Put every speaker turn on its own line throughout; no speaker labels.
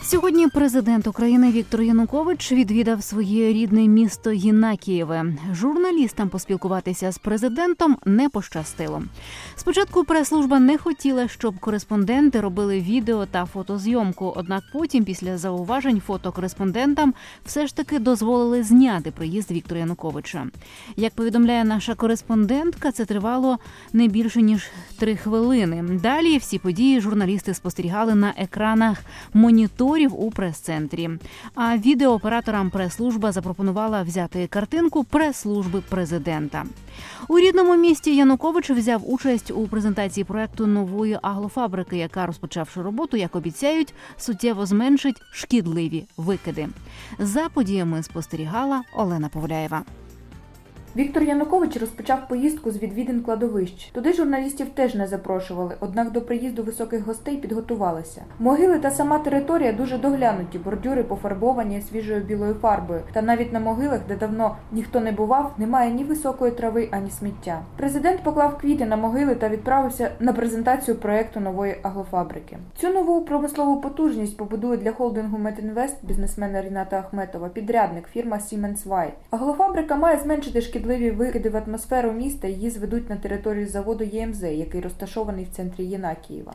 Сьогодні президент України Віктор Янукович відвідав своє рідне місто Єнакієве. Журналістам поспілкуватися з президентом не пощастило. Спочатку прес-служба не хотіла, щоб кореспонденти робили відео та фотозйомку, однак потім, після зауважень фотокореспондентам, все ж таки дозволили зняти приїзд Віктора Януковича. Як повідомляє наша кореспондентка, це тривало не більше, ніж 3 хвилини. Далі всі події журналісти спостерігали на екранах моніторів у прес-центрі. А відеооператорам прес-служба запропонувала взяти картинку прес-служби президента. У рідному місті Янукович взяв участь у презентації проекту нової аглофабрики, яка, розпочавши роботу, як обіцяють, суттєво зменшить шкідливі викиди. За подіями спостерігала Олена Повляєва.
Віктор Янукович розпочав поїздку з відвідин кладовищ. Туди журналістів теж не запрошували, однак до приїзду високих гостей підготувалися. Могили та сама територія дуже доглянуті, бордюри пофарбовані свіжою білою фарбою. Та навіть на могилах, де давно ніхто не бував, немає ні високої трави, ані сміття. Президент поклав квіти на могили та відправився на презентацію проєкту нової аглофабрики. Цю нову промислову потужність побудує для холдингу Метінвест бізнесмена Ріната Ахметова підрядник фірма Siemens. Аглофабрика має зменшити шкідливі викиди в атмосферу міста, її зведуть на територію заводу ЄМЗ, який розташований в центрі Єнакієва.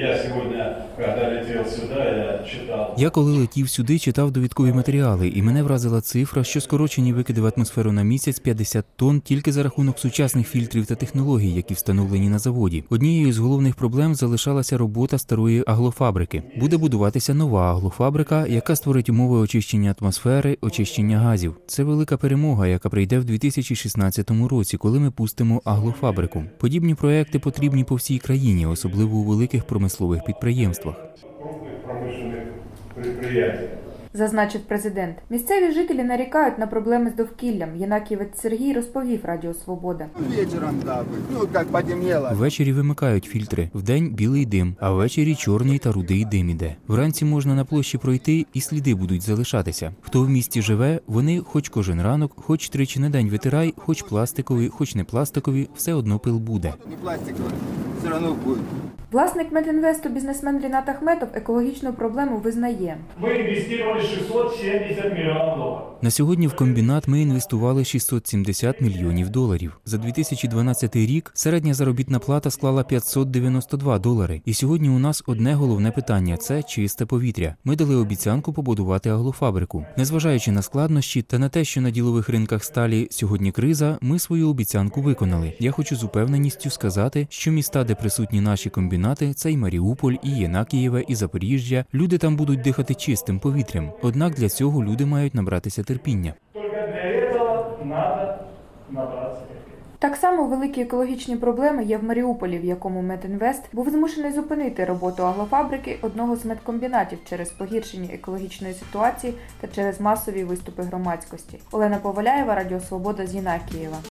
Я коли летів сюди, читав довідкові матеріали, і мене вразила цифра, що скорочені викиди в атмосферу на місяць 50 тонн тільки за рахунок сучасних фільтрів та технологій, які встановлені на заводі. Однією з головних проблем залишалася робота старої аглофабрики. Буде будуватися нова аглофабрика, яка створить умови очищення атмосфери, очищення газів. Це велика перемога, яка прийде в 2016 році, коли ми пустимо аглофабрику. Подібні проекти потрібні по всій країні, особливо у великих промислових підприємствах.
Зазначив президент. Місцеві жителі нарікають на проблеми з довкіллям. Єнакієвець Сергій розповів Радіо Свобода.
Ввечері вимикають фільтри, вдень білий дим, а ввечері чорний та рудий дим іде. Вранці можна на площі пройти і сліди будуть залишатися. Хто в місті живе, вони хоч кожен ранок, хоч тричі на день витирай, хоч пластикові, хоч не пластикові, все одно пил буде.
Власник Метінвесту, бізнесмен Рінат Ахметов, екологічну проблему визнає.
Ми інвестували 670 мільйонів доларів.
На сьогодні в комбінат ми інвестували 670 мільйонів доларів. За 2012 рік середня заробітна плата склала $592. І сьогодні у нас одне головне питання – це чисте повітря. Ми дали обіцянку побудувати аглофабрику. Незважаючи на складнощі та на те, що на ділових ринках сталі сьогодні криза, ми свою обіцянку виконали. Я хочу з упевненістю сказати, що міста, де присутні наші комбінати – це і Маріуполь, і Єнакієве, і Запоріжжя. Люди там будуть дихати чистим повітрям. Однак для цього люди мають набратися терпіння.
Так само великі екологічні проблеми є в Маріуполі, в якому Метінвест був змушений зупинити роботу аглофабрики одного з медкомбінатів через погіршення екологічної ситуації та через масові виступи громадськості. Олена Повляєва, Радіо Свобода з Єнакієва.